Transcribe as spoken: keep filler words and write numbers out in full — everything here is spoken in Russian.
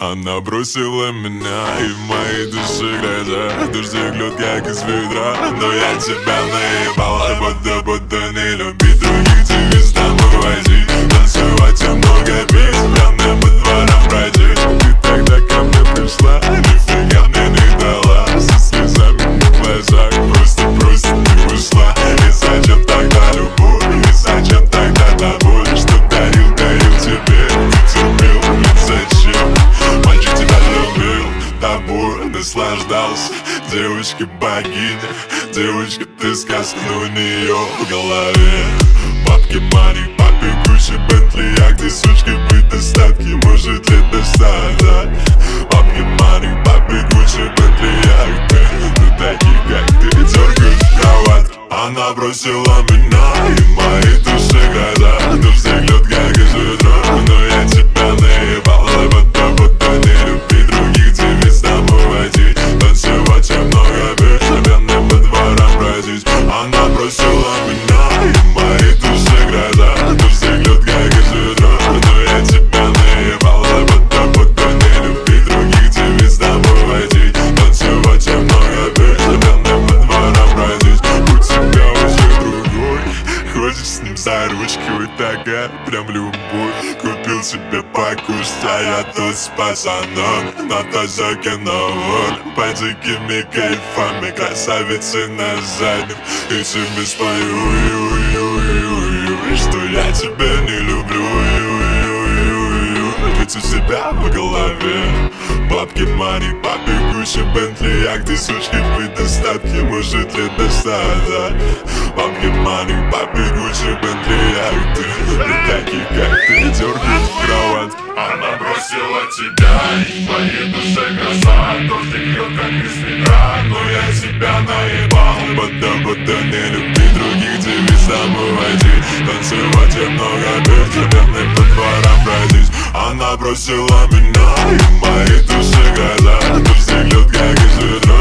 Она бросила меня, и в моей душе гроза. Дождик льет, как из ведра, но я тебя наебал. Будто, будто не любить других, тебе с тобой возить. Танцевать и много пить, пьяная по дворам бродить. Ты тогда ко мне пришла, нифига мне не дала. Со слезами в глазах, просто, просто ты ушла. И зачем тогда любовь, и зачем тогда та боль? Что дарил, дарил тебе, ты терпел, ведь зачем? Мальчик тебя любил, тобой наслаждался. Девочка-богиня, девочка, ты сказка, но у нее в голове бабки, мани, папе, Гуччи, Бентли. А где сучка быть достатки, может ли достать, да? Бабки, мани, папе, Гуччи, Бентли. А где, ну таких как ты, дергают в кроватке. Она бросила меня, и в моей душе гроза. Дождик льет, как из ведра, но я тебя наебал. Будто, будто не люби других, тебе с тобой водить. Танцевать и много пить, пьяной по дворам бродить. Она бросила меня, и в моей душе гроза. Дождик льет, как из ведра, но я тебя наебал. Будто, будто не люби других, тебе с тобой водить. Танцевать и много пить, пьяной по дворам бродить. У тебя уже другой, ходишь с ним за ручки, вы такая прям любовь. Купил себе покушать, а я тут с пацаном на тазаке на воле. Под дикими кайфами, красавицы на заднем. И тебе спою, что я тебя не люблю. Ведь у тебя в голове бабки, мани, папе, Гуччи, Бентли. А где сучки быть достатки, может ли достать, да? Бабки, мани, папе, Гуччи, Бентли. А где, не такие как ты, дергают в кроватке. Она бросила тебя, и в моей душе гроза. Дождик льет, как из ведра, но я тебя наебал. Будто, будто не люби других, тебе с тобой водить. Танцевать и много пить, пьяной по дворам бродить. Она бросила меня, и в моей душе гроза. Дождик льет, как из ведра.